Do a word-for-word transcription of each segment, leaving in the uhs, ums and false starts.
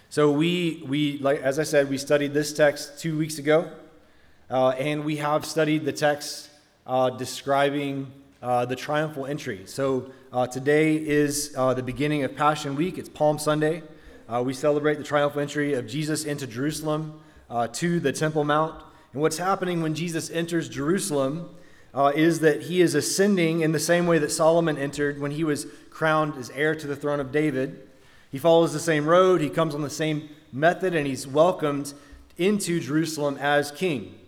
So we, we like as I said, we studied this text two weeks ago, uh, and we have studied the text uh, describing uh, the triumphal entry. So uh, today is uh, the beginning of Passion Week. It's Palm Sunday. Uh, we celebrate the triumphal entry of Jesus into Jerusalem uh, to the Temple Mount. And what's happening when Jesus enters Jerusalem uh, is that he is ascending in the same way that Solomon entered when he was crowned as heir to the throne of David. He follows the same road, he comes on the same method, and he's welcomed into Jerusalem as king,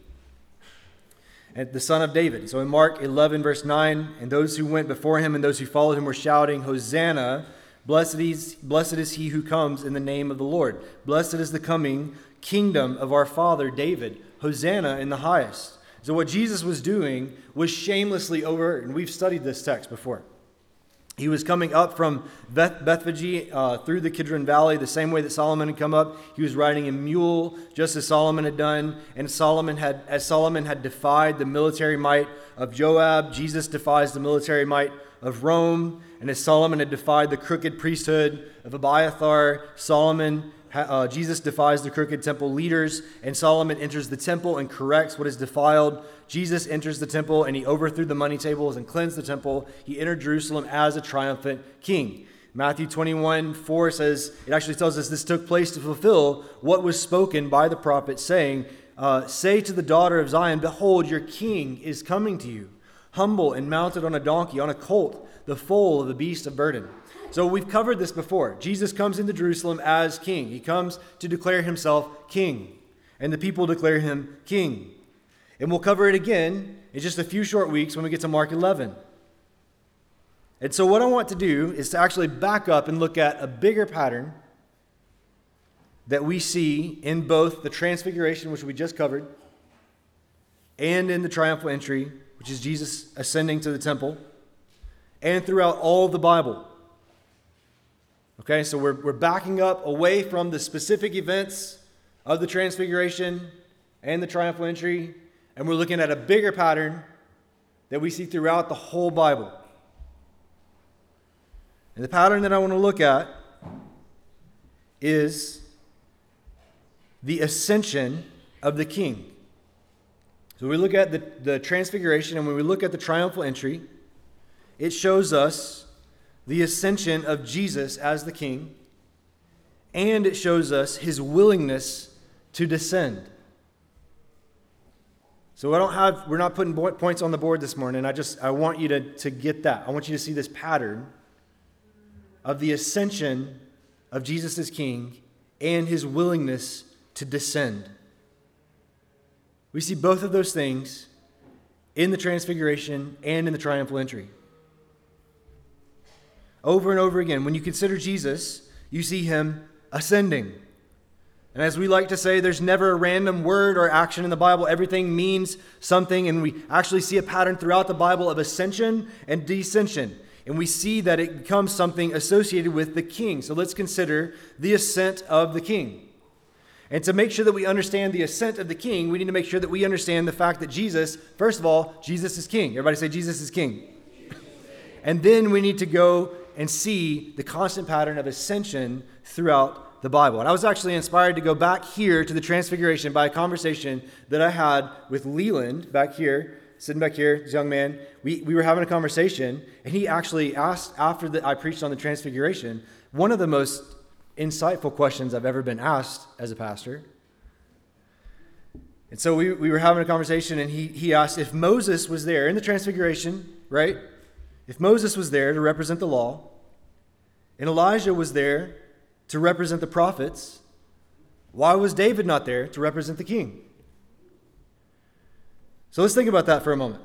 and the son of David. So in Mark eleven, verse nine, and those who went before him and those who followed him were shouting, Hosanna, blessed is, blessed is he who comes in the name of the Lord. Blessed is the coming kingdom of our father David. Hosanna in the highest. So what Jesus was doing was shamelessly over, and we've studied this text before. He was coming up from Beth, Bethphage uh, through the Kidron Valley, the same way that Solomon had come up. He was riding a mule, just as Solomon had done. And Solomon had, as Solomon had defied the military might of Joab, Jesus defies the military might of Rome. And as Solomon had defied the crooked priesthood of Abiathar, Solomon, uh, Jesus defies the crooked temple leaders. And Solomon enters the temple and corrects what is defiled. Jesus enters the temple and he overthrew the money tables and cleansed the temple. He entered Jerusalem as a triumphant king. Matthew twenty-one four says, it actually tells us this took place to fulfill what was spoken by the prophet, saying, uh, say to the daughter of Zion, behold, your king is coming to you, humble and mounted on a donkey, on a colt, the foal of the beast of burden. So we've covered this before. Jesus comes into Jerusalem as king. He comes to declare himself king, and the people declare him king. And we'll cover it again in just a few short weeks when we get to Mark eleven. And so what I want to do is to actually back up and look at a bigger pattern that we see in both the Transfiguration, which we just covered, and in the triumphal entry, which is Jesus ascending to the temple, and throughout all of the Bible. Okay, so we're, we're backing up away from the specific events of the Transfiguration and the triumphal entry, and we're looking at a bigger pattern that we see throughout the whole Bible. And the pattern that I want to look at is the ascension of the king. So we look at the, the Transfiguration, and when we look at the triumphal entry, it shows us the ascension of Jesus as the king, and it shows us his willingness to descend. So I don't have, we're not putting points on the board this morning. I just, I want you to, to get that. I want you to see this pattern of the ascension of Jesus as king and his willingness to descend. We see both of those things in the Transfiguration and in the triumphal entry. Over and over again, when you consider Jesus, you see him ascending. And as we like to say, there's never a random word or action in the Bible. Everything means something, and we actually see a pattern throughout the Bible of ascension and descension. And we see that it becomes something associated with the king. So let's consider the ascent of the king. And to make sure that we understand the ascent of the king, we need to make sure that we understand the fact that Jesus, first of all, Jesus is king. Everybody say Jesus is king. And then we need to go and see the constant pattern of ascension throughout the Bible. And I was actually inspired to go back here to the Transfiguration by a conversation that I had with Leland back here, sitting back here, this young man. We, we were having a conversation, and he actually asked, after the, I preached on the Transfiguration, one of the most insightful questions I've ever been asked as a pastor. And so we, we were having a conversation, and he, he asked if Moses was there in the Transfiguration, right? If Moses was there to represent the law, and Elijah was there to represent the prophets, why was David not there to represent the king? So let's think about that for a moment.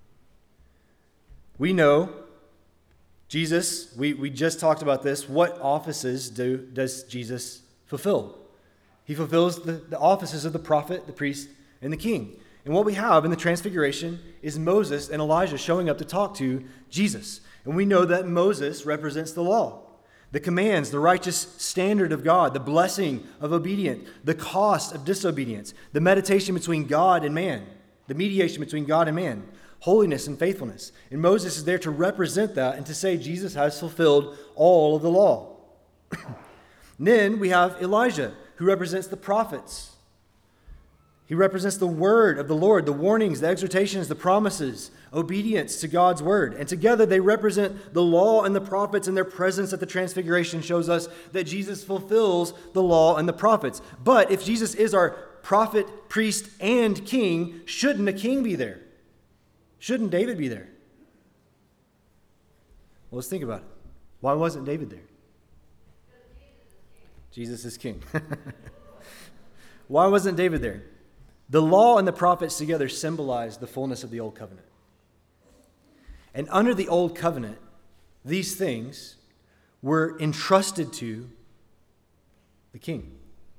We know Jesus, we, we just talked about this. What offices do does Jesus fulfill? He fulfills the, the offices of the prophet, the priest, and the king. And what we have in the Transfiguration is Moses and Elijah showing up to talk to Jesus. And we know that Moses represents the law, the commands, the righteous standard of God, the blessing of obedience, the cost of disobedience, the meditation between God and man, the mediation between God and man, holiness and faithfulness. And Moses is there to represent that and to say Jesus has fulfilled all of the law. Then we have Elijah, who represents the prophets. He represents the word of the Lord, the warnings, the exhortations, the promises, obedience to God's word. And together they represent the law and the prophets, and their presence at the transfiguration shows us that Jesus fulfills the law and the prophets. But if Jesus is our prophet, priest, and king, shouldn't a king be there? Shouldn't David be there? Well, let's think about it. Why wasn't David there? Jesus is king. Why wasn't David there? The law and the prophets together symbolize the fullness of the old covenant. And under the old covenant, these things were entrusted to the king.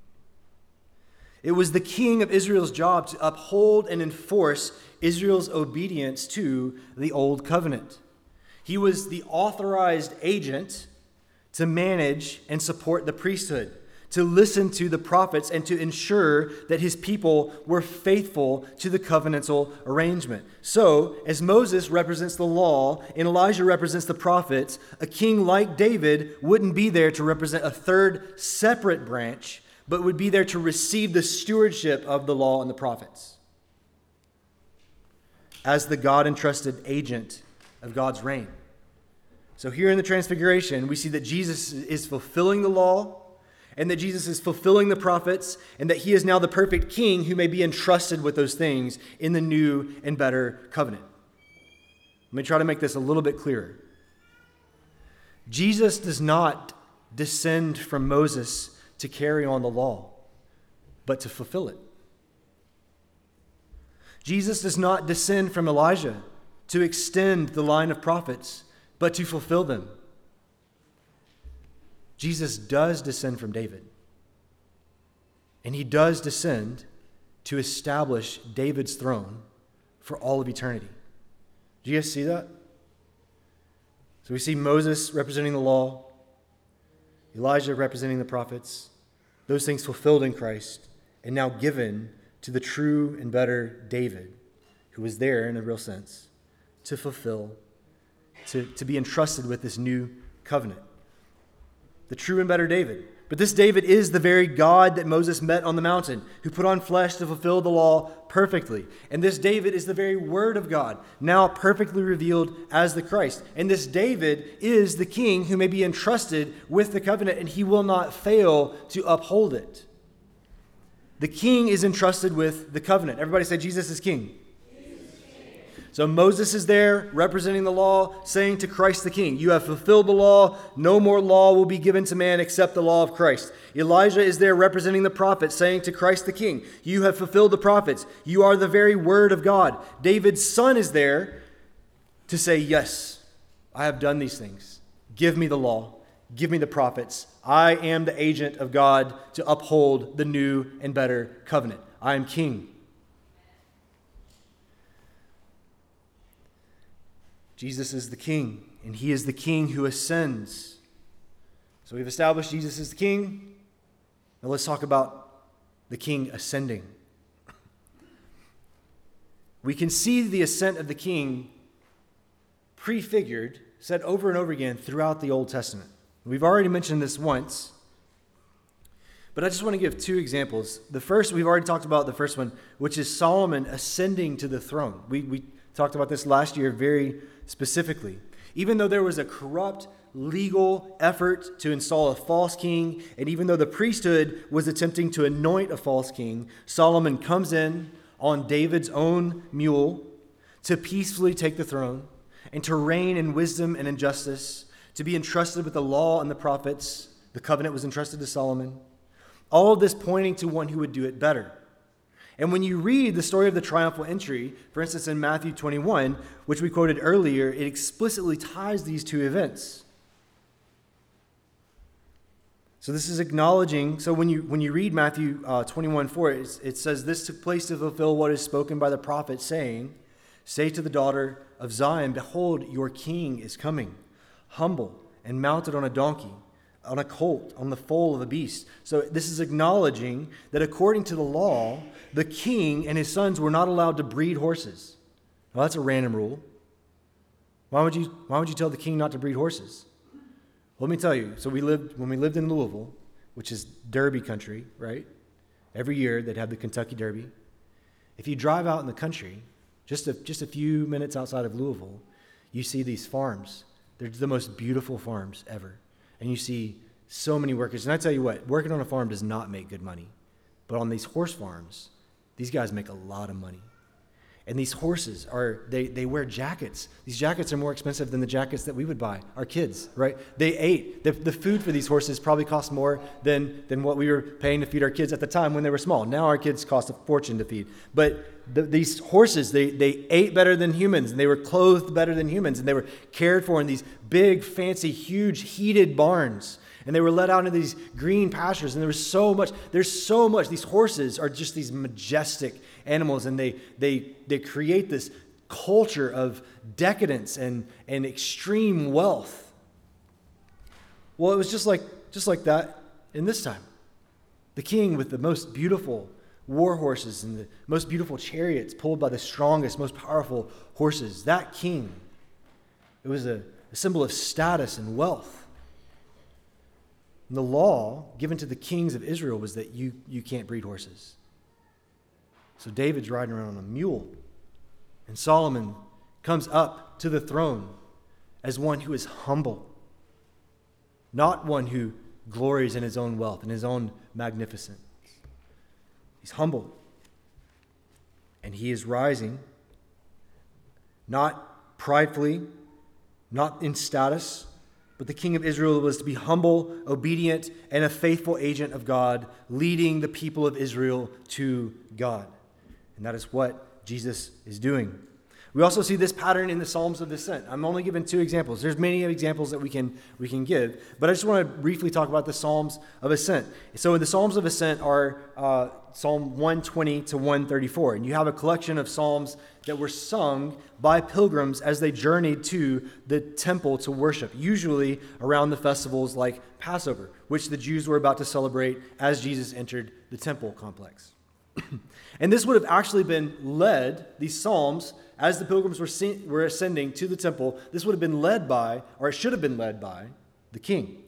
It was the king of Israel's job to uphold and enforce Israel's obedience to the old covenant. He was the authorized agent to manage and support the priesthood, to listen to the prophets, and to ensure that his people were faithful to the covenantal arrangement. So, as Moses represents the law and Elijah represents the prophets, a king like David wouldn't be there to represent a third separate branch, but would be there to receive the stewardship of the law and the prophets as the God-entrusted agent of God's reign. So here in the Transfiguration, we see that Jesus is fulfilling the law, and that Jesus is fulfilling the prophets, and that he is now the perfect king who may be entrusted with those things in the new and better covenant. Let me try to make this a little bit clearer. Jesus does not descend from Moses to carry on the law, but to fulfill it. Jesus does not descend from Elijah to extend the line of prophets, but to fulfill them. Jesus does descend from David. And he does descend to establish David's throne for all of eternity. Do you guys see that? So we see Moses representing the law, Elijah representing the prophets, those things fulfilled in Christ, and now given to the true and better David, who was there in a real sense, to fulfill, to, to be entrusted with this new covenant. The true and better David. But this David is the very God that Moses met on the mountain, who put on flesh to fulfill the law perfectly. And this David is the very word of God, now perfectly revealed as the Christ. And this David is the king who may be entrusted with the covenant, and he will not fail to uphold it. The king is entrusted with the covenant. Everybody say Jesus is king. So Moses is there representing the law, saying to Christ the king, you have fulfilled the law. No more law will be given to man except the law of Christ. Elijah is there representing the prophets, saying to Christ the king, you have fulfilled the prophets. You are the very word of God. David's son is there to say, yes, I have done these things. Give me the law. Give me the prophets. I am the agent of God to uphold the new and better covenant. I am king. Jesus is the king, and he is the king who ascends. So we've established Jesus is the king. Now let's talk about the king ascending. We can see the ascent of the king prefigured, said over and over again throughout the Old Testament. We've already mentioned this once, but I just want to give two examples. The first, we've already talked about the first one, which is Solomon ascending to the throne. We, we talked about this last year very specifically. Even though there was a corrupt legal effort to install a false king, and even though the priesthood was attempting to anoint a false king, Solomon comes in on David's own mule to peacefully take the throne and to reign in wisdom and in justice, to be entrusted with the law and the prophets. The covenant was entrusted to Solomon. All of this pointing to one who would do it better. And when you read the story of the triumphal entry, for instance, in Matthew twenty-one, which we quoted earlier, it explicitly ties these two events. So this is acknowledging, so when you when you read Matthew uh, twenty-one four, it, it says, this took place to fulfill what is spoken by the prophet, saying, say to the daughter of Zion, behold, your king is coming, humble and mounted on a donkey, on a colt, on the foal of a beast. So this is acknowledging that according to the law, the king and his sons were not allowed to breed horses. Well, that's a random rule. Why would you, why would you tell the king not to breed horses? Well, let me tell you. So we lived, when we lived in Louisville, which is Derby country, right? Every year they'd have the Kentucky Derby. If you drive out in the country, just a, just a few minutes outside of Louisville, you see these farms. They're the most beautiful farms ever. And you see so many workers. And I tell you what, working on a farm does not make good money. But on these horse farms, these guys make a lot of money. And these horses are, they, they wear jackets. These jackets are more expensive than the jackets that we would buy, our kids, right? They ate. The, the food for these horses probably cost more than, than what we were paying to feed our kids at the time when they were small. Now our kids cost a fortune to feed. But the, these horses, they, they ate better than humans, and they were clothed better than humans, and they were cared for in these big, fancy, huge, heated barns. And they were let out into these green pastures, and there was so much, there's so much. These horses are just these majestic animals, and they they they create this culture of decadence and, and extreme wealth. Well, it was just like just like that in this time. The king with the most beautiful war horses and the most beautiful chariots pulled by the strongest, most powerful horses. That king, it was a, a symbol of status and wealth. And the law given to the kings of Israel was that you, you can't breed horses. So David's riding around on a mule. And Solomon comes up to the throne as one who is humble, not one who glories in his own wealth and his own magnificence. He's humble. And he is rising, not pridefully, not in status, but the king of Israel was to be humble, obedient, and a faithful agent of God, leading the people of Israel to God. And that is what Jesus is doing. We also see this pattern in the Psalms of Ascent. I'm only giving two examples. There's many examples that we can we can give, but I just want to briefly talk about the Psalms of Ascent. So the Psalms of Ascent are uh, Psalm one twenty to one thirty-four, and you have a collection of psalms that were sung by pilgrims as they journeyed to the temple to worship, usually around the festivals like Passover, which the Jews were about to celebrate as Jesus entered the temple complex. And this would have actually been led, these psalms, as the pilgrims were, se- were ascending to the temple, this would have been led by, or it should have been led by, the king.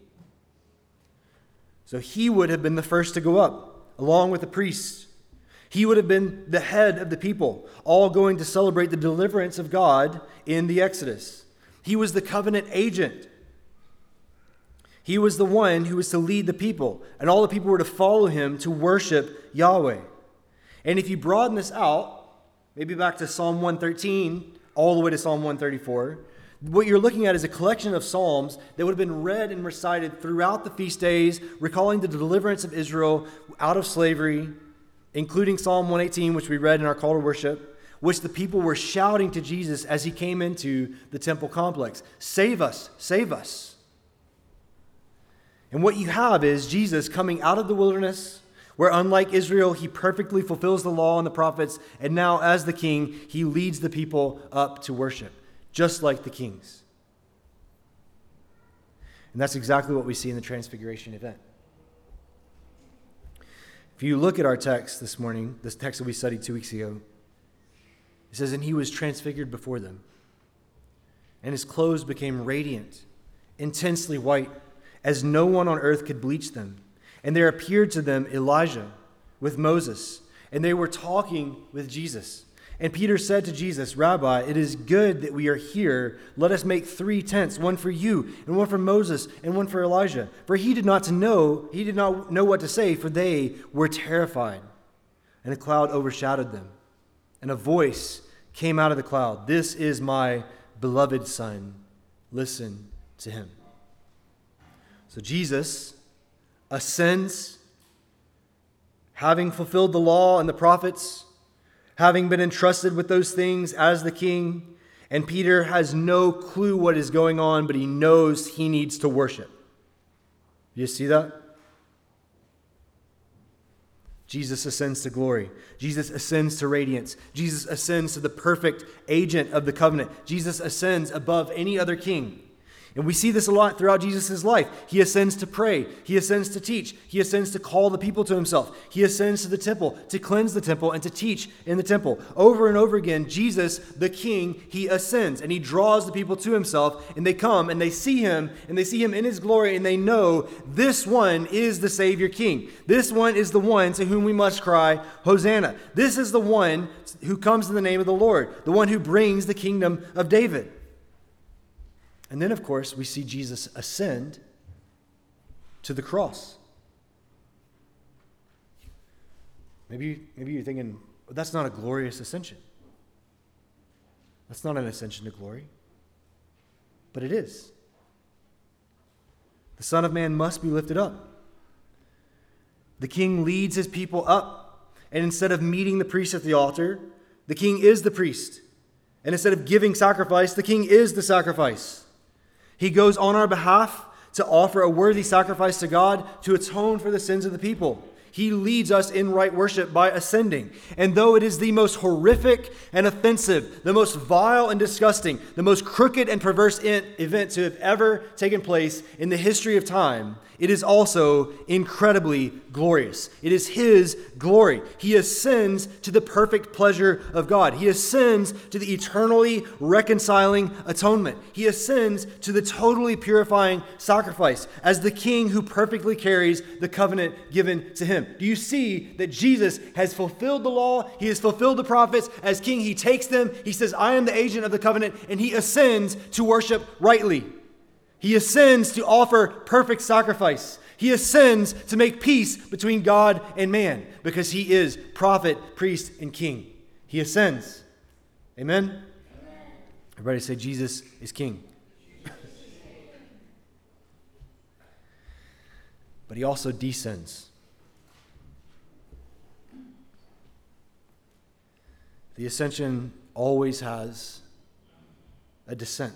So he would have been the first to go up, along with the priests. He would have been the head of the people, all going to celebrate the deliverance of God in the Exodus. He was the covenant agent. He was the one who was to lead the people, and all the people were to follow him to worship Yahweh. And if you broaden this out, maybe back to Psalm one thirteen, all the way to Psalm one thirty-four, what you're looking at is a collection of psalms that would have been read and recited throughout the feast days, recalling the deliverance of Israel out of slavery, including Psalm one eighteen, which we read in our call to worship, which the people were shouting to Jesus as he came into the temple complex. Save us, save us. And what you have is Jesus coming out of the wilderness, where unlike Israel, he perfectly fulfills the law and the prophets, and now as the king, he leads the people up to worship, just like the kings. And that's exactly what we see in the Transfiguration event. If you look at our text this morning, this text that we studied two weeks ago, it says, "And he was transfigured before them, and his clothes became radiant, intensely white, as no one on earth could bleach them. And there appeared to them Elijah with Moses, and they were talking with Jesus. And Peter said to Jesus, 'Rabbi, it is good that we are here. Let us make three tents, one for you, and one for Moses, and one for Elijah.' For he did not to know, he did not know what to say, for they were terrified. And a cloud overshadowed them. And a voice came out of the cloud, 'This is my beloved Son. Listen to him.'" So Jesus ascends, having fulfilled the law and the prophets, having been entrusted with those things as the king, and Peter has no clue what is going on, but he knows he needs to worship. You see that? Jesus ascends to glory. Jesus ascends to radiance. Jesus ascends to the perfect agent of the covenant. Jesus ascends above any other king. And we see this a lot throughout Jesus' life. He ascends to pray. He ascends to teach. He ascends to call the people to himself. He ascends to the temple to cleanse the temple and to teach in the temple. Over and over again, Jesus, the King, he ascends and he draws the people to himself, and they come and they see him and they see him in his glory, and they know this one is the Savior King. This one is the one to whom we must cry, Hosanna. This is the one who comes in the name of the Lord, the one who brings the kingdom of David. And then, of course, we see Jesus ascend to the cross. Maybe, maybe you're thinking, well, that's not a glorious ascension. That's not an ascension to glory. But it is. The Son of Man must be lifted up. The King leads his people up. And instead of meeting the priest at the altar, the King is the priest. And instead of giving sacrifice, the King is the sacrifice. He goes on our behalf to offer a worthy sacrifice to God to atone for the sins of the people. He leads us in right worship by ascending. And though it is the most horrific and offensive, the most vile and disgusting, the most crooked and perverse event to have ever taken place in the history of time, it is also incredibly glorious. It is his glory. He ascends to the perfect pleasure of God. He ascends to the eternally reconciling atonement. He ascends to the totally purifying sacrifice as the King who perfectly carries the covenant given to him. Do you see that Jesus has fulfilled the law? He has fulfilled the prophets. As King, he takes them. He says, I am the agent of the covenant, and he ascends to worship rightly. He ascends to offer perfect sacrifice. He ascends to make peace between God and man because he is prophet, priest, and king. He ascends. Amen? Amen. Everybody say Jesus is king. But he also descends. The ascension always has a descent.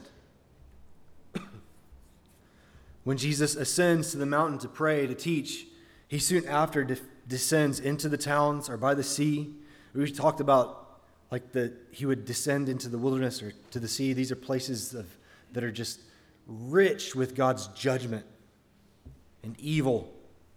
When Jesus ascends to the mountain to pray, to teach, he soon after de- descends into the towns or by the sea. We talked about like the he would descend into the wilderness or to the sea. These are places of, that are just rich with God's judgment and evil.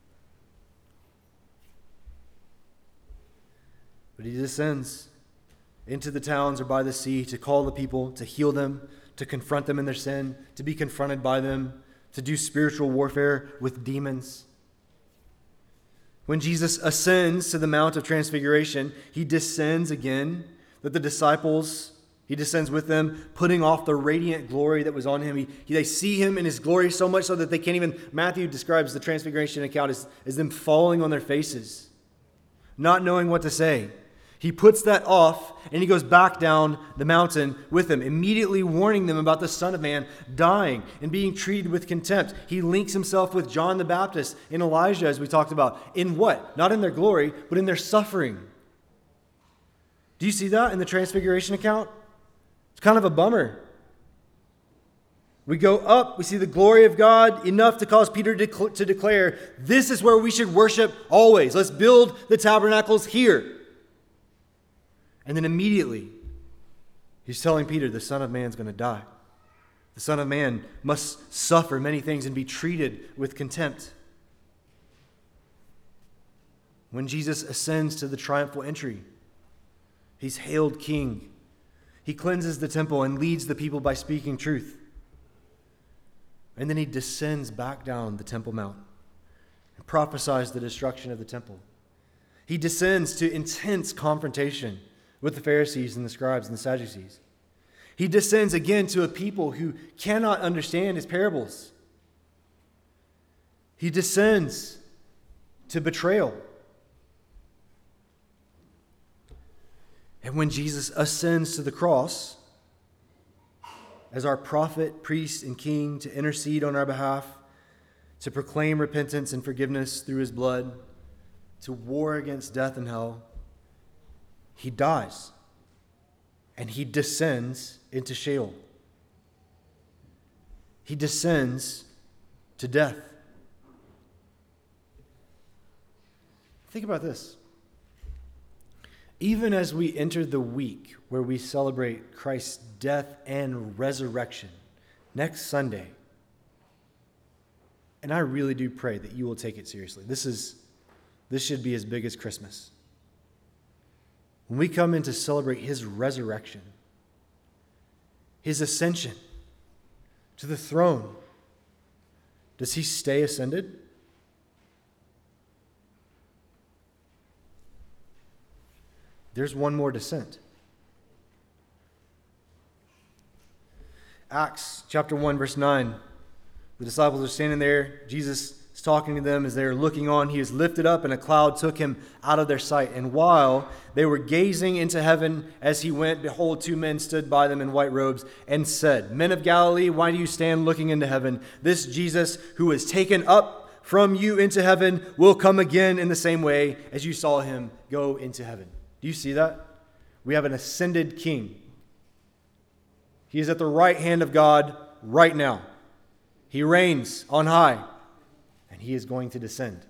But he descends into the towns or by the sea to call the people, to heal them, to confront them in their sin, to be confronted by them, to do spiritual warfare with demons. When Jesus ascends to the Mount of Transfiguration, he descends again, that the disciples, he descends with them, putting off the radiant glory that was on him. He, he, they see him in his glory so much so that they can't even, Matthew describes the Transfiguration account as, as them falling on their faces, not knowing what to say. He puts that off and he goes back down the mountain with them, immediately warning them about the Son of Man dying and being treated with contempt. He links himself with John the Baptist and Elijah, as we talked about. In what? Not in their glory, but in their suffering. Do you see that in the Transfiguration account? It's kind of a bummer. We go up, we see the glory of God enough to cause Peter to, dec- to declare, this is where we should worship always. Let's build the tabernacles here. And then immediately, he's telling Peter, the Son of Man's going to die. The Son of Man must suffer many things and be treated with contempt. When Jesus ascends to the triumphal entry, he's hailed king. He cleanses the temple and leads the people by speaking truth. And then he descends back down the Temple Mount and prophesies the destruction of the temple. He descends to intense confrontation with the Pharisees and the scribes and the Sadducees. He descends again to a people who cannot understand his parables. He descends to betrayal. And when Jesus ascends to the cross as our prophet, priest, and king to intercede on our behalf, to proclaim repentance and forgiveness through his blood, to war against death and hell, he dies, and he descends into Sheol. He descends to death. Think about this. Even as we enter the week where we celebrate Christ's death and resurrection, next Sunday, And I really do pray that you will take it seriously. This is, this should be as big as Christmas. When we come in to celebrate his resurrection, his ascension to the throne, does he stay ascended? There's one more descent. Acts chapter one, verse nine. The disciples are standing there. Jesus is talking to them as they're looking on. He is lifted up, and a cloud took him out of their sight. And while they were gazing into heaven as he went, behold, two men stood by them in white robes and said, Men of Galilee, why do you stand looking into heaven? This Jesus who was taken up from you into heaven will come again in the same way as you saw him go into heaven. Do you see that? We have an ascended king. He is at the right hand of God right now. He reigns on high, and he is going to descend.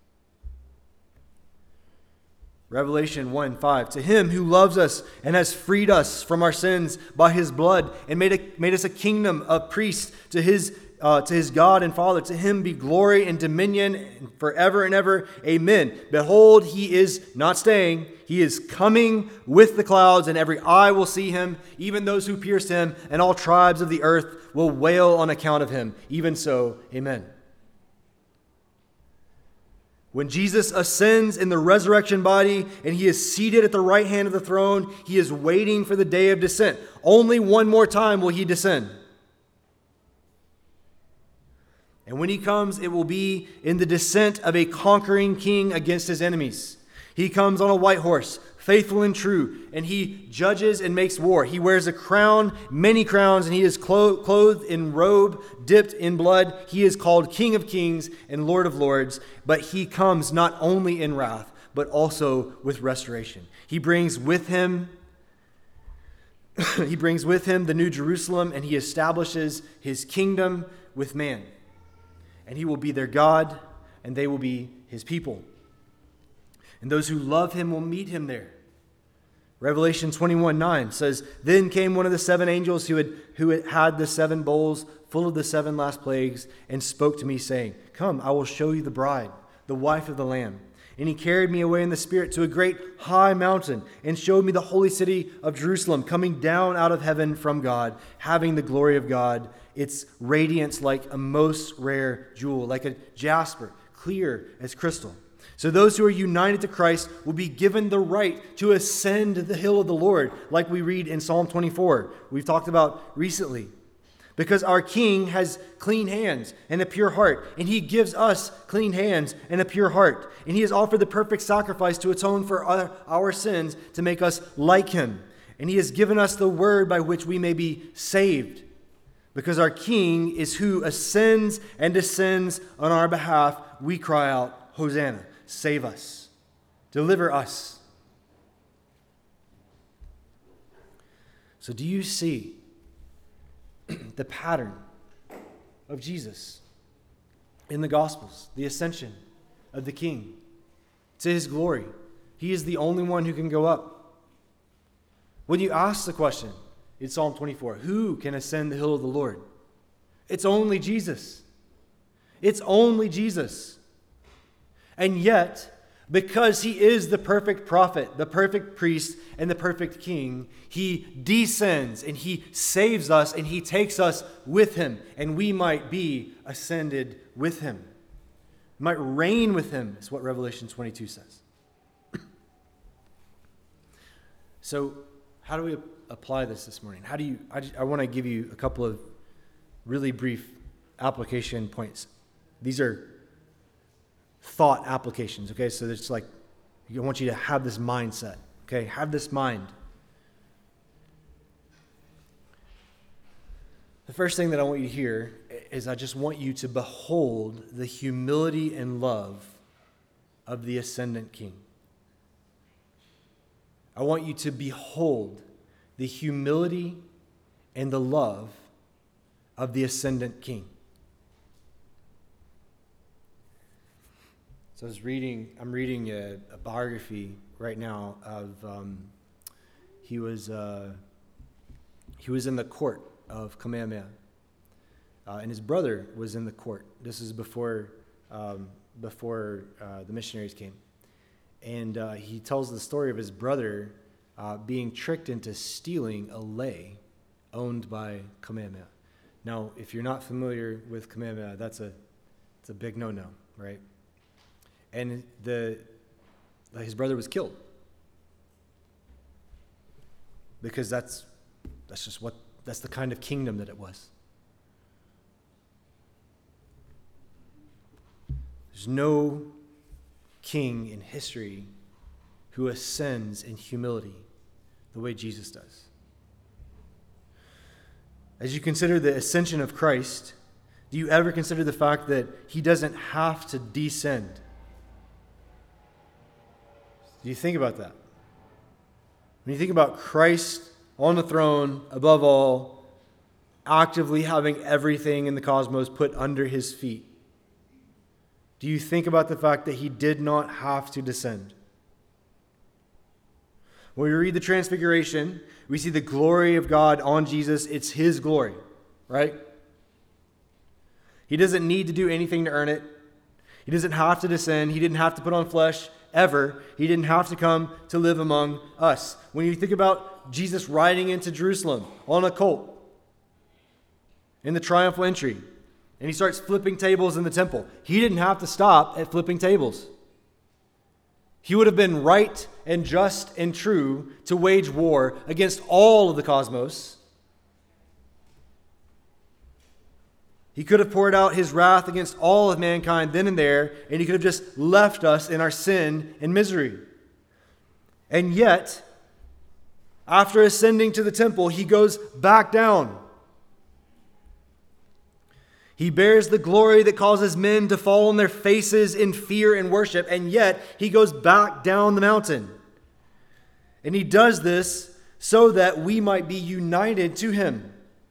Revelation one five, to him who loves us and has freed us from our sins by his blood and made, a, made us a kingdom of priests to his, uh, to his God and Father. To him be glory and dominion forever and ever. Amen. Behold, he is not staying. He is coming with the clouds, and every eye will see him, even those who pierced him, and all tribes of the earth will wail on account of him. Even so, amen. When Jesus ascends in the resurrection body and he is seated at the right hand of the throne, he is waiting for the day of descent. Only one more time will he descend. And when he comes, it will be in the descent of a conquering king against his enemies. He comes on a white horse, faithful and true, and he judges and makes war. He wears a crown, many crowns, and he is clo- clothed in robe dipped in blood. He is called King of Kings and Lord of Lords, but he comes not only in wrath, but also with restoration. He brings with him he brings with him the new Jerusalem, and he establishes his kingdom with man. And he will be their God, and they will be his people. And those who love him will meet him there. Revelation twenty-one nine says, Then came one of the seven angels who had, who had had the seven bowls full of the seven last plagues, and spoke to me, saying, Come, I will show you the bride, the wife of the Lamb. And he carried me away in the Spirit to a great high mountain, and showed me the holy city of Jerusalem, coming down out of heaven from God, having the glory of God, its radiance like a most rare jewel, like a jasper, clear as crystal. So those who are united to Christ will be given the right to ascend the hill of the Lord, like we read in Psalm twenty-four, we've talked about recently. Because our King has clean hands and a pure heart, and he gives us clean hands and a pure heart. And he has offered the perfect sacrifice to atone for our, our sins, to make us like him. And he has given us the word by which we may be saved. Because our King is who ascends and descends on our behalf, we cry out, Hosanna. Save us. Deliver us. So do you see the pattern of Jesus in the Gospels? The ascension of the King to his glory. He is the only one who can go up. When you ask the question in Psalm twenty-four, who can ascend the hill of the Lord? It's only Jesus. It's only Jesus. And yet, because he is the perfect prophet, the perfect priest, and the perfect king, he descends and he saves us and he takes us with him, and we might be ascended with him. We might reign with him, is what Revelation twenty-two says. So, how do we apply this this morning? How do you? I, I want to give you a couple of really brief application points. These are thought applications, okay? So it's like, I want you to have this mindset, okay? Have this mind. The first thing that I want you to hear is I just want you to behold the humility and love of the ascendant King. I want you to behold the humility and the love of the ascendant King. So I was reading, I'm reading a, a biography right now of, um, he was uh, he was in the court of Kamehameha. uh, and his brother was in the court. This is before um, before uh, the missionaries came. And uh, he tells the story of his brother uh, being tricked into stealing a lei owned by Kamehameha. Now, if you're not familiar with Kamehameha, that's a it's a big no-no, right? And the his brother was killed because that's that's just what that's the kind of kingdom that it was. There's no king in history who ascends in humility the way Jesus does. As you consider the ascension of Christ, do you ever consider the fact that he doesn't have to descend? Do you think about that? When you think about Christ on the throne, above all, actively having everything in the cosmos put under his feet, do you think about the fact that he did not have to descend? When we read the Transfiguration, we see the glory of God on Jesus. It's his glory, right? He doesn't need to do anything to earn it. He doesn't have to descend. He didn't have to put on flesh ever. He didn't have to come to live among us. When you think about Jesus riding into Jerusalem on a colt in the triumphal entry, and he starts flipping tables in the temple, he didn't have to stop at flipping tables. He would have been right and just and true to wage war against all of the cosmos. He could have poured out his wrath against all of mankind then and there, and he could have just left us in our sin and misery. And yet, after ascending to the temple, he goes back down. He bears the glory that causes men to fall on their faces in fear and worship, and yet he goes back down the mountain. And he does this so that we might be united to him.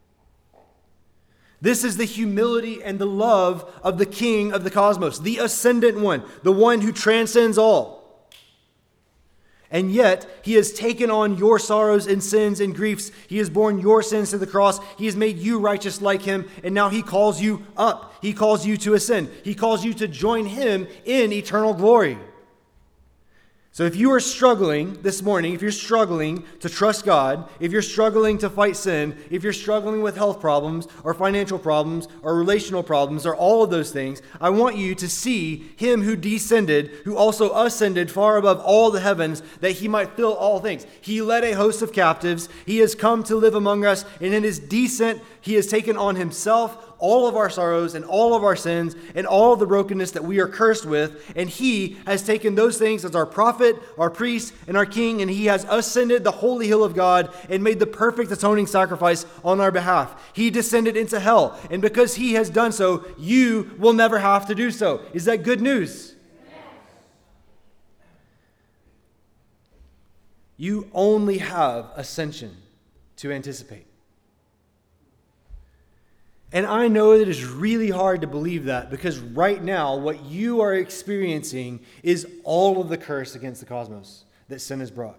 This is the humility and the love of the King of the cosmos, the ascendant one, the one who transcends all. And yet, he has taken on your sorrows and sins and griefs. He has borne your sins to the cross. He has made you righteous like him. And now he calls you up. He calls you to ascend. He calls you to join him in eternal glory. So if you are struggling this morning, if you're struggling to trust God, if you're struggling to fight sin, if you're struggling with health problems or financial problems or relational problems or all of those things, I want you to see him who descended, who also ascended far above all the heavens, that he might fill all things. He led a host of captives. He has come to live among us, and in his descent, he has taken on himself all of our sorrows and all of our sins and all of the brokenness that we are cursed with. And he has taken those things as our prophet, our priest, and our king, and he has ascended the holy hill of God and made the perfect atoning sacrifice on our behalf. He descended into hell, and because he has done so, you will never have to do so. Is that good news? Yes. You only have ascension to anticipate. And I know that it's really hard to believe that, because right now what you are experiencing is all of the curse against the cosmos that sin has brought.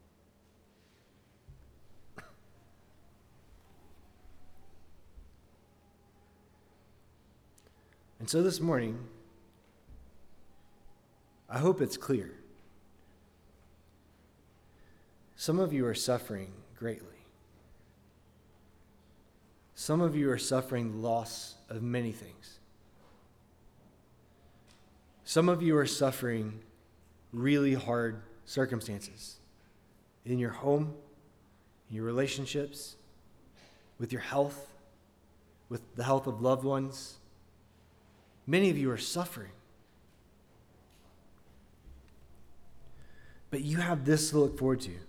And so this morning, I hope it's clear. Some of you are suffering greatly. Some of you are suffering loss of many things. Some of you are suffering really hard circumstances in your home, in your relationships, with your health, with the health of loved ones. Many of you are suffering. But you have this to look forward to.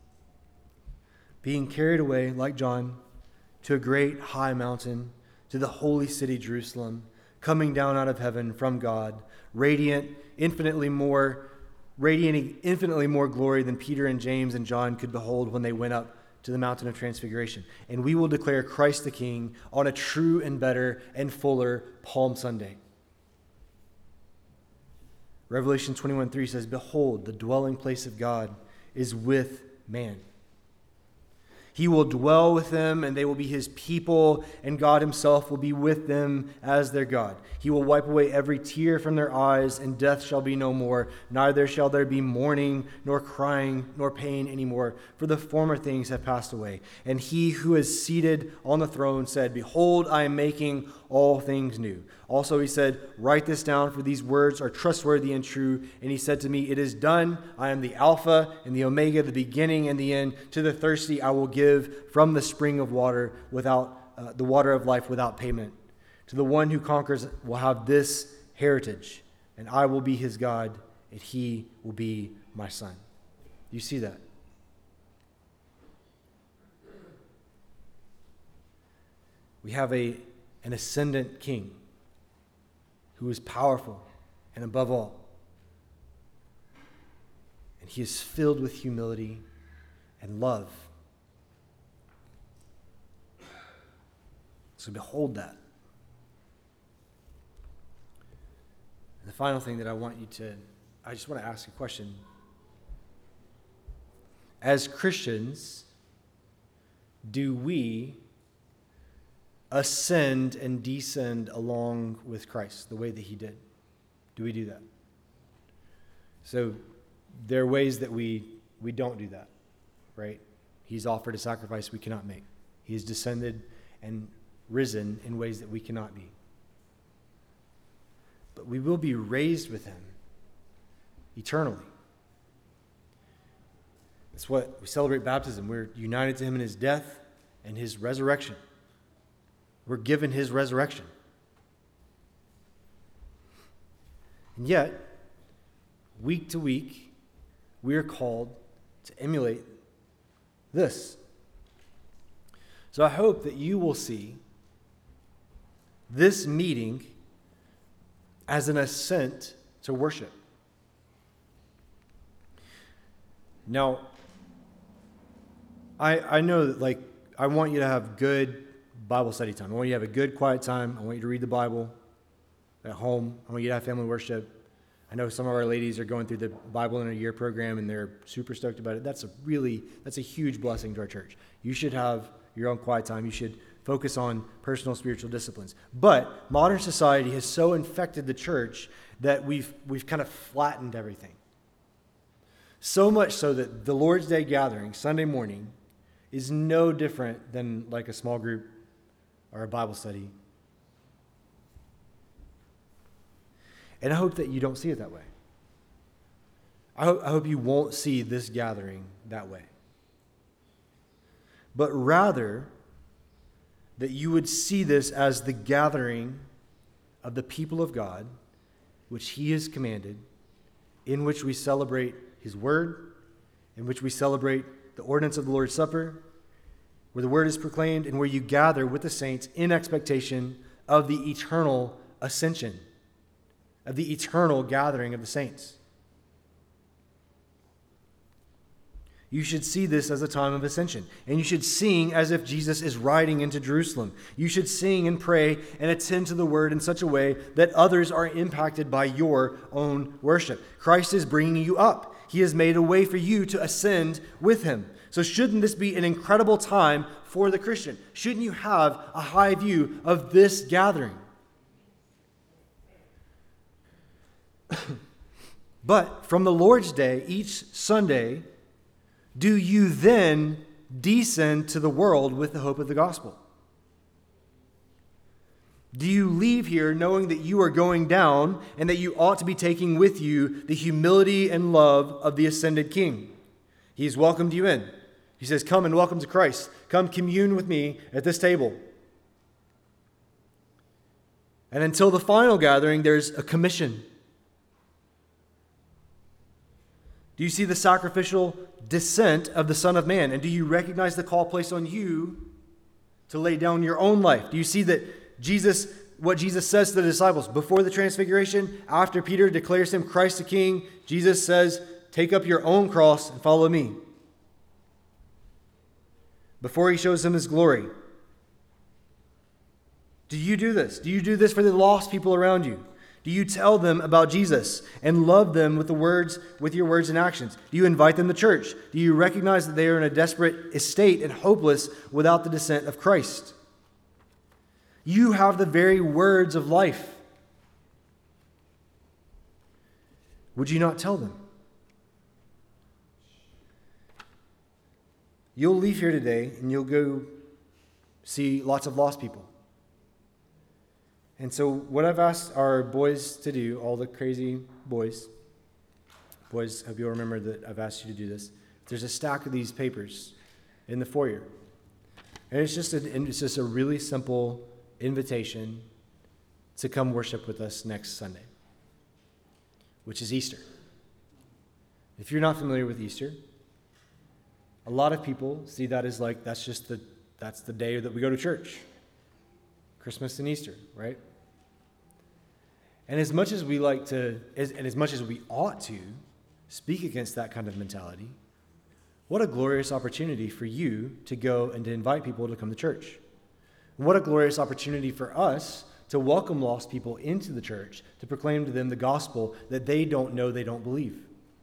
Being carried away, like John, to a great high mountain, to the holy city Jerusalem, coming down out of heaven from God, radiant, infinitely more, radiating infinitely more glory than Peter and James and John could behold when they went up to the mountain of transfiguration. And we will declare Christ the King on a true and better and fuller Palm Sunday. Revelation twenty-one three says, "Behold, the dwelling place of God is with man. He will dwell with them, and they will be his people, and God himself will be with them as their God. He will wipe away every tear from their eyes, and death shall be no more. Neither shall there be mourning, nor crying, nor pain anymore, for the former things have passed away. And he who is seated on the throne said, Behold, I am making all things new. Also he said, Write this down, for these words are trustworthy and true. And he said to me, It is done. I am the Alpha and the Omega, the beginning and the end. To the thirsty I will give from the spring of water, without uh, the water of life without payment. To the one who conquers will have this heritage, and I will be his God, and he will be my son. You see that? We have a an ascendant king who is powerful and above all. And he is filled with humility and love. So behold that. And the final thing that I want you to, I just want to ask a question. As Christians, do we ascend and descend along with Christ the way that he did? Do we do that? So there are ways that we we don't do that, right? He's offered a sacrifice we cannot make. He has descended and risen in ways that we cannot be. But we will be raised with him eternally. That's what we celebrate baptism. We're united to him in his death and his resurrection. We're given his resurrection. And yet, week to week, we are called to emulate this. So I hope that you will see this meeting as an ascent to worship. Now, I I know that, like, I want you to have good Bible study time. I want you to have a good quiet time. I want you to read the Bible at home. I want you to have family worship. I know some of our ladies are going through the Bible in a Year program, and they're super stoked about it. That's a really, that's a huge blessing to our church. You should have your own quiet time. You should focus on personal spiritual disciplines. But modern society has so infected the church that we've we've kind of flattened everything. So much so that the Lord's Day gathering, Sunday morning, is no different than like a small group or a Bible study. And I hope that you don't see it that way. I hope, I hope you won't see this gathering that way. But rather, that you would see this as the gathering of the people of God, which he has commanded, in which we celebrate his word, in which we celebrate the ordinance of the Lord's Supper, where the word is proclaimed, and where you gather with the saints in expectation of the eternal ascension, of the eternal gathering of the saints. You should see this as a time of ascension, and you should sing as if Jesus is riding into Jerusalem. You should sing and pray and attend to the word in such a way that others are impacted by your own worship. Christ is bringing you up. He has made a way for you to ascend with him. So shouldn't this be an incredible time for the Christian? Shouldn't you have a high view of this gathering? But from the Lord's Day, each Sunday, do you then descend to the world with the hope of the gospel? Do you leave here knowing that you are going down and that you ought to be taking with you the humility and love of the ascended King? He's welcomed you in. He says, come and welcome to Christ. Come commune with me at this table. And until the final gathering, there's a commission. Do you see the sacrificial descent of the Son of Man? And do you recognize the call placed on you to lay down your own life? Do you see that Jesus, what Jesus says to the disciples before the transfiguration, after Peter declares him Christ the King, Jesus says, take up your own cross and follow me. Before he shows them his glory. Do you do this? Do you do this for the lost people around you? Do you tell them about Jesus and love them with the words, with your words and actions? Do you invite them to church? Do you recognize that they are in a desperate estate and hopeless without the descent of Christ? You have the very words of life. Would you not tell them? You'll leave here today and you'll go see lots of lost people. And so what I've asked our boys to do, all the crazy boys, boys, I hope you'll remember that I've asked you to do this. There's a stack of these papers in the foyer. And it's just a, it's just a really simple invitation to come worship with us next Sunday, which is Easter. If you're not familiar with Easter, a lot of people see that as like, that's just the, that's the day that we go to church. Christmas and Easter, right? And as much as we like to, as, and as much as we ought to speak against that kind of mentality, what a glorious opportunity for you to go and to invite people to come to church. What a glorious opportunity for us to welcome lost people into the church, to proclaim to them the gospel that they don't know, they don't believe.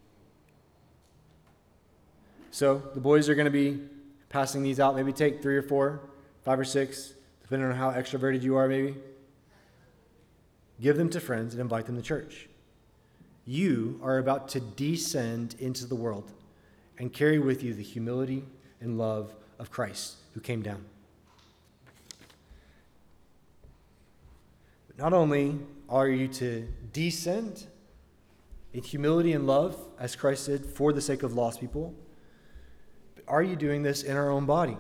So the boys are going to be passing these out. Maybe take three or four, five or six, depending on how extroverted you are, maybe. Give them to friends and invite them to church. You are about to descend into the world and carry with you the humility and love of Christ who came down. But not only are you to descend in humility and love, as Christ did, for the sake of lost people, but are you doing this in our own body?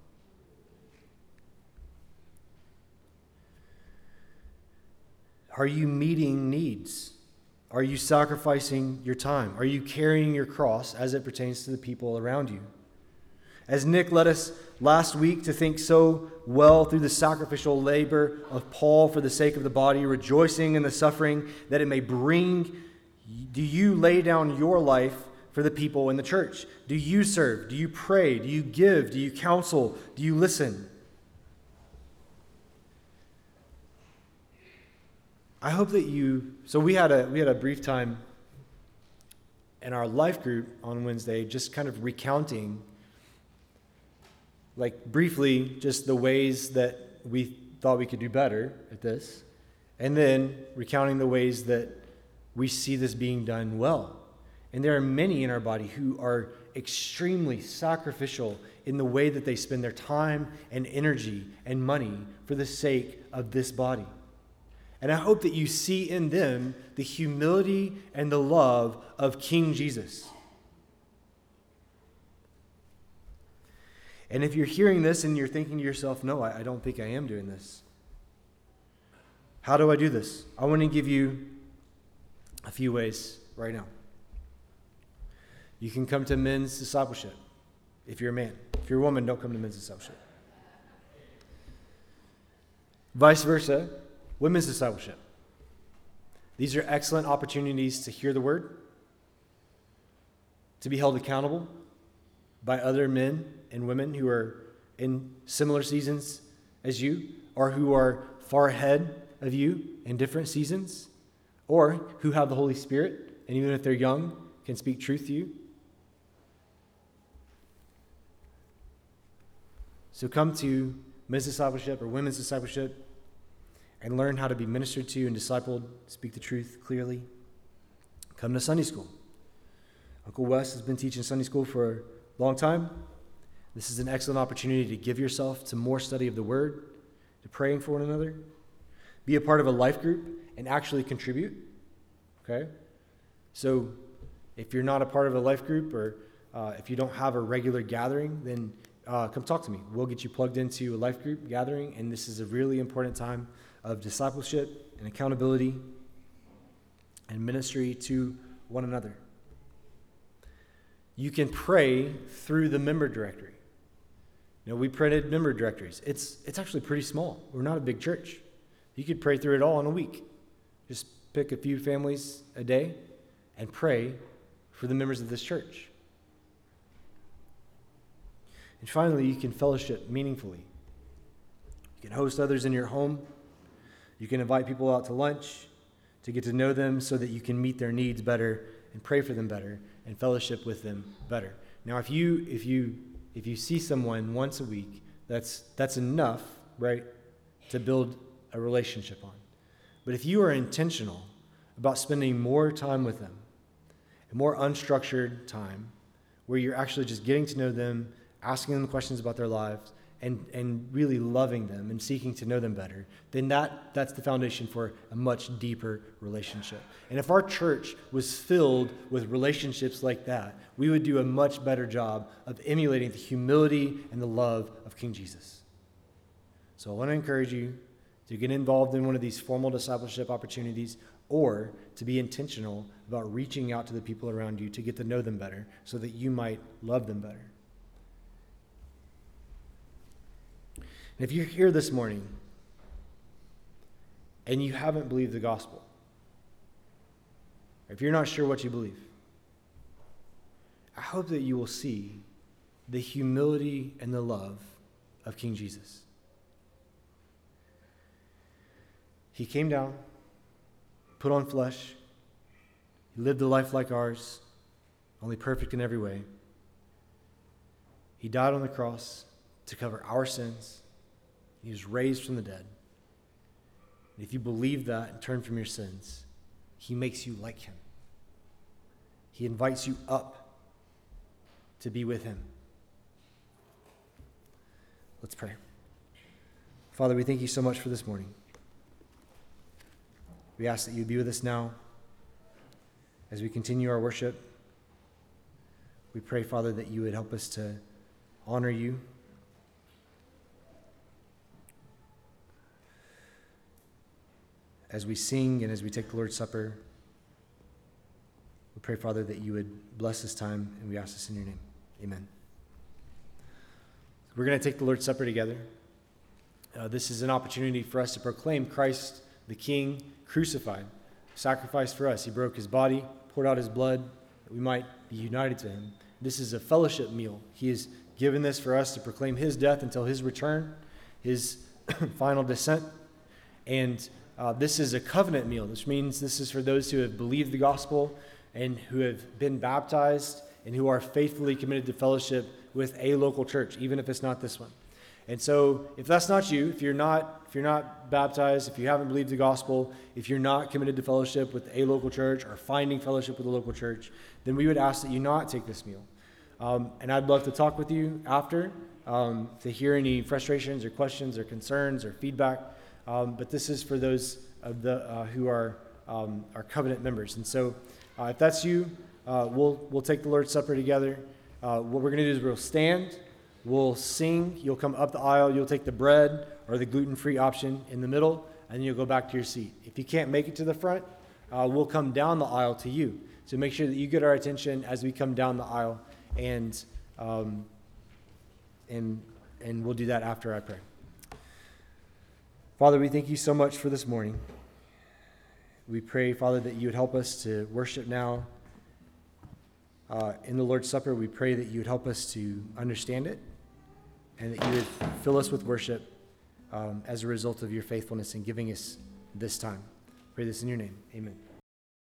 Are you meeting needs? Are you sacrificing your time? Are you carrying your cross as it pertains to the people around you? As Nick led us last week to think so well through the sacrificial labor of Paul for the sake of the body, rejoicing in the suffering that it may bring, do you lay down your life for the people in the church? Do you serve? Do you pray? Do you give? Do you counsel? Do you listen? I hope that you, so we had a we had a brief time in our life group on Wednesday, just kind of recounting, like briefly, just the ways that we thought we could do better at this, and then recounting the ways that we see this being done well. And there are many in our body who are extremely sacrificial in the way that they spend their time and energy and money for the sake of this body. And I hope that you see in them the humility and the love of King Jesus. And if you're hearing this and you're thinking to yourself, no, I, I don't think I am doing this. How do I do this? I want to give you a few ways right now. You can come to men's discipleship if you're a man. If you're a woman, don't come to men's discipleship. Vice versa. Women's discipleship. These are excellent opportunities to hear the word, to be held accountable by other men and women who are in similar seasons as you, or who are far ahead of you in different seasons, or who have the Holy Spirit, and even if they're young, can speak truth to you. So come to men's discipleship or women's discipleship and learn how to be ministered to and discipled, speak the truth clearly. Come to Sunday school. Uncle Wes has been teaching Sunday school for a long time. This is an excellent opportunity to give yourself to more study of the Word, to praying for one another. Be a part of a life group and actually contribute. Okay? So if you're not a part of a life group, or uh, if you don't have a regular gathering, then uh, come talk to me. We'll get you plugged into a life group gathering, and this is a really important time of discipleship and accountability and ministry to one another. You can pray through the member directory. You know, we printed member directories. It's it's actually pretty small. We're not a big church. You could pray through it all in a week. Just pick a few families a day and pray for the members of this church. And finally, you can fellowship meaningfully. You can host others in your home. You can invite people out to lunch, to get to know them so that you can meet their needs better and pray for them better and fellowship with them better. Now, if you if you if you see someone once a week, that's that's enough, right, to build a relationship on. But if you are intentional about spending more time with them, a more unstructured time, where you're actually just getting to know them, asking them questions about their lives, and, and really loving them and seeking to know them better, then that, that's the foundation for a much deeper relationship. And if our church was filled with relationships like that, we would do a much better job of emulating the humility and the love of King Jesus. So I want to encourage you to get involved in one of these formal discipleship opportunities, or to be intentional about reaching out to the people around you to get to know them better so that you might love them better. And if you're here this morning and you haven't believed the gospel, if you're not sure what you believe, I hope that you will see the humility and the love of King Jesus. He came down, put on flesh. He lived a life like ours, only perfect in every way. He died on the cross to cover our sins. He was raised from the dead. And if you believe that and turn from your sins, he makes you like him. He invites you up to be with him. Let's pray. Father, we thank you so much for this morning. We ask that you be with us now as we continue our worship. We pray, Father, that you would help us to honor you. As we sing and as we take the Lord's Supper, we pray, Father, that you would bless this time, and we ask this in your name. Amen. We're going to take the Lord's Supper together. Uh, this is an opportunity for us to proclaim Christ the King crucified, sacrificed for us. He broke his body, poured out his blood, that we might be united to him. This is a fellowship meal. He has given this for us to proclaim his death until his return, his final descent. And uh, this is a covenant meal, which means this is for those who have believed the gospel and who have been baptized and who are faithfully committed to fellowship with a local church, even if it's not this one. And so if that's not you, if you're not if you're not baptized, if you haven't believed the gospel, if you're not committed to fellowship with a local church or finding fellowship with a local church, then we would ask that you not take this meal. Um, and I'd love to talk with you after um, to hear any frustrations or questions or concerns or feedback. Um, but this is for those of the uh, who are um, our covenant members. And so uh, if that's you, uh, we'll we'll take the Lord's Supper together. Uh, what we're going to do is we'll stand. We'll sing, you'll come up the aisle, you'll take the bread or the gluten-free option in the middle, and you'll go back to your seat. If you can't make it to the front, uh, we'll come down the aisle to you. So make sure that you get our attention as we come down the aisle, and um, and and we'll do that after I pray. Father, we thank you so much for this morning. We pray, Father, that you would help us to worship now. Uh, in the Lord's Supper, we pray that you would help us to understand it, and that you would fill us with worship um, as a result of your faithfulness in giving us this time. Pray this in your name. Amen.